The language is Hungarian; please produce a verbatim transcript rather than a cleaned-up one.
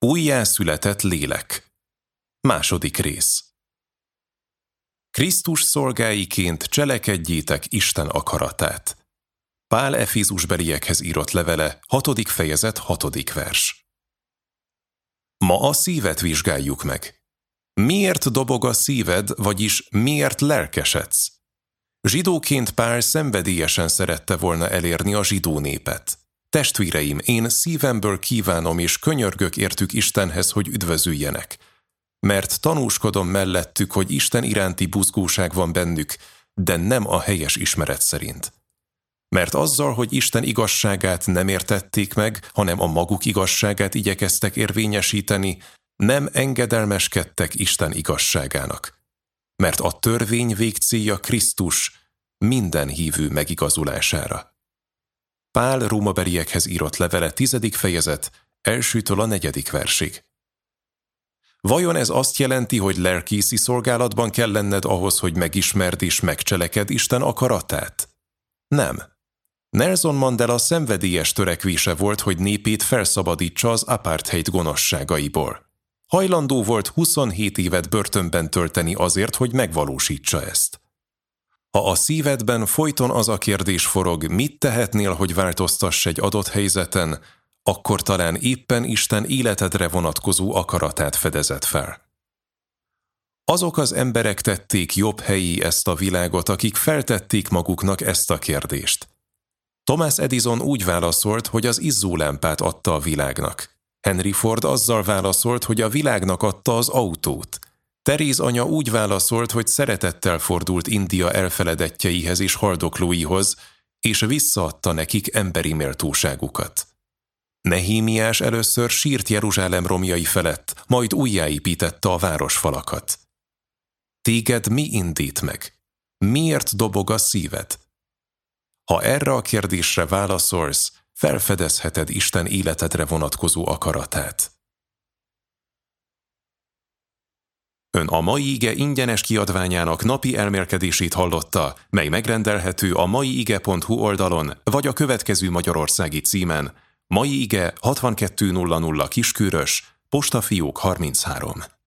Újjászületett lélek. Második rész. Krisztus szolgáiként cselekedjétek Isten akaratát. Pál Efézusbeliekhez írott levele, hatodik fejezet, hatodik vers. Ma a szívet vizsgáljuk meg. Miért dobog a szíved, vagyis miért lelkesedsz? Zsidóként Pál szenvedélyesen szerette volna elérni a zsidó népet. Testvéreim, én szívemből kívánom és könyörgök értük Istenhez, hogy üdvözüljenek. Mert tanúskodom mellettük, hogy Isten iránti buzgóság van bennük, de nem a helyes ismeret szerint. Mert azzal, hogy Isten igazságát nem értették meg, hanem a maguk igazságát igyekeztek érvényesíteni, nem engedelmeskedtek Isten igazságának. Mert a törvény végcélja Krisztus minden hívő megigazulására. Pál Rómabeliekhez írott levele, tizedik fejezet, elsőtől a negyedik versig. Vajon ez azt jelenti, hogy lelkészi szolgálatban kell lenned ahhoz, hogy megismerd és megcseleked Isten akaratát? Nem. Nelson Mandela szenvedélyes törekvése volt, hogy népét felszabadítsa az apartheid gonoszságaiból. Hajlandó volt huszonhét évet börtönben tölteni azért, hogy megvalósítsa ezt. Ha a szívedben folyton az a kérdés forog, mit tehetnél, hogy változtass egy adott helyzeten, akkor talán éppen Isten életedre vonatkozó akaratát fedezed fel. Azok az emberek tették jobb helyé ezt a világot, akik feltették maguknak ezt a kérdést. Thomas Edison úgy válaszolt, hogy az izzólámpát adta a világnak. Henry Ford azzal válaszolt, hogy a világnak adta az autót. Teréz anya úgy válaszolt, hogy szeretettel fordult India elfeledettjeihez és haldoklóihoz, és visszaadta nekik emberi méltóságukat. Nehémiás először sírt Jeruzsálem romjai felett, majd újjáépítette a városfalakat. Téged mi indít meg? Miért dobog a szíved? Ha erre a kérdésre válaszolsz, felfedezheted Isten életedre vonatkozó akaratát. Ön a Mai Ige ingyenes kiadványának napi elmélkedését hallotta, mely megrendelhető a maiige pont hu oldalon, vagy a következő magyarországi címen: Mai Ige hatvankettő nulla nulla Kiskörös, postafiók harminchárom.